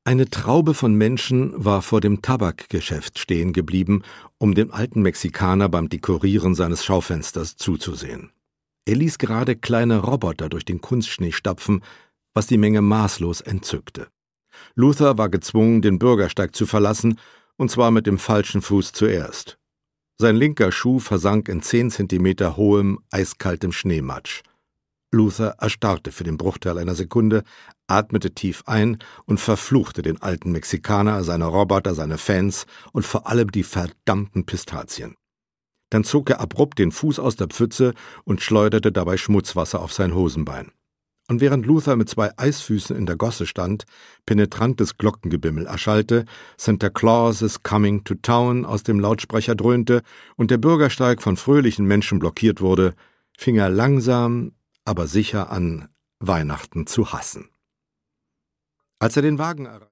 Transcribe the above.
Eine Traube von Menschen war vor dem Tabakgeschäft stehen geblieben, um dem alten Mexikaner beim Dekorieren seines Schaufensters zuzusehen. Er ließ gerade kleine Roboter durch den Kunstschnee stapfen, was die Menge maßlos entzückte. Luther war gezwungen, den Bürgersteig zu verlassen, und zwar mit dem falschen Fuß zuerst. Sein linker Schuh versank in 10 Zentimeter hohem, eiskaltem Schneematsch. Luther erstarrte für den Bruchteil einer Sekunde, atmete tief ein und verfluchte den alten Mexikaner, seine Roboter, seine Fans und vor allem die verdammten Pistazien. Dann zog er abrupt den Fuß aus der Pfütze und schleuderte dabei Schmutzwasser auf sein Hosenbein. Und während Luther mit 2 Eisfüßen in der Gosse stand, penetrantes Glockengebimmel erschallte, Santa Claus is coming to town aus dem Lautsprecher dröhnte und der Bürgersteig von fröhlichen Menschen blockiert wurde, fing er langsam, aber sicher an, Weihnachten zu hassen. Als er den Wagen erreichte,